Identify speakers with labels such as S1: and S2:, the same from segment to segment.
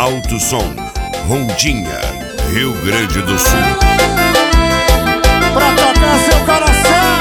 S1: Alto Som, Rondinha, Rio Grande do Sul.
S2: Pra tocar seu coração.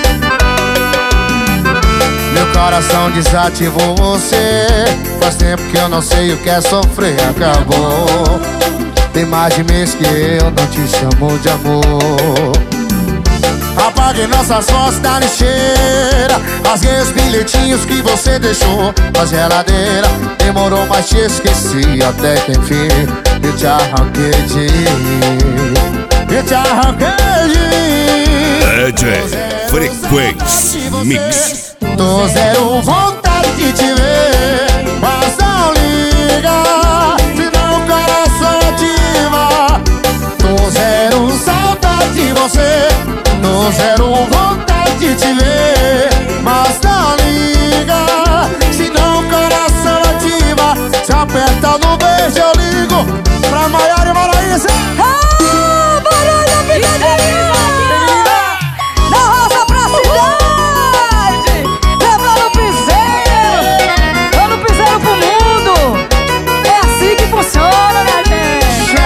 S2: Meu coração desativou você. Faz tempo que eu não sei o que é sofrer. Acabou. Tem mais de mês que eu não te chamo de amor. Apaguei nossas fotos da lixeira. Rasguei os bilhetinhos que você deixou na geladeira. Demorou, mas te esqueci até que enfim eu te arranquei de mim. Eu te arranquei de mim.
S1: DJ Frequência Mix.
S2: Tô zero vontade de te ver, mas não liga, senão o coração ativa. Tô zero saudade de você. Tô zero vontade de te ver, mas não liga, senão o coração ativa. Se apertar no beijo eu ligo pra Maiara e Maraísa.
S3: Barulho, Picadinha! Da roça pra cidade, levando piseiro, dando piseiro pro mundo. É assim que funciona, minha gente.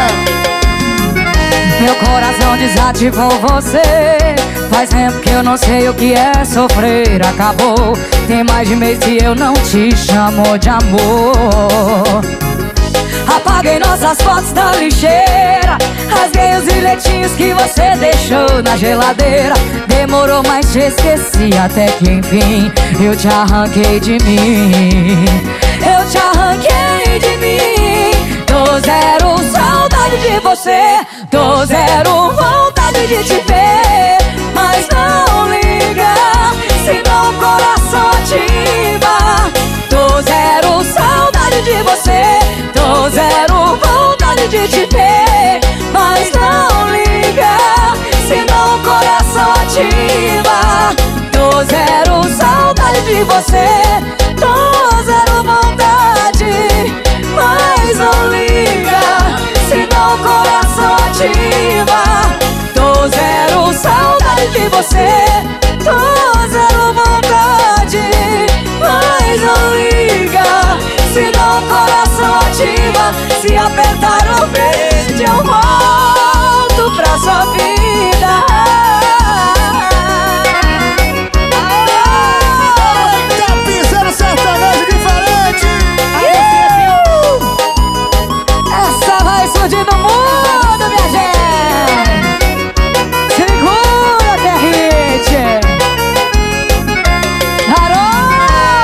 S3: Meu coração desativou você. Faz tempo que eu não sei o que é sofrer. Acabou, tem mais de mês que eu não te chamo de amor. Apaguei nossas fotos da lixeira. Rasguei os bilhetinhos que você deixou na geladeira. Demorou, mas te esqueci até que enfim eu te arranquei de mim. Eu te arranquei de mim. Tô zero saudade de você. Tô zero vontade de te ver, mas não liga, senão o coração ativa. Tô zero saudade de você. Tô zero vontade de te ver, mas não liga, senão o coração ativa. Tô zero saudade de você. Tô zero vontade, mas não liga, senão o coração ativa. Tô zero saudade de você. Tô zero vontade, mas não liga, senão o coração ativa. Se apertar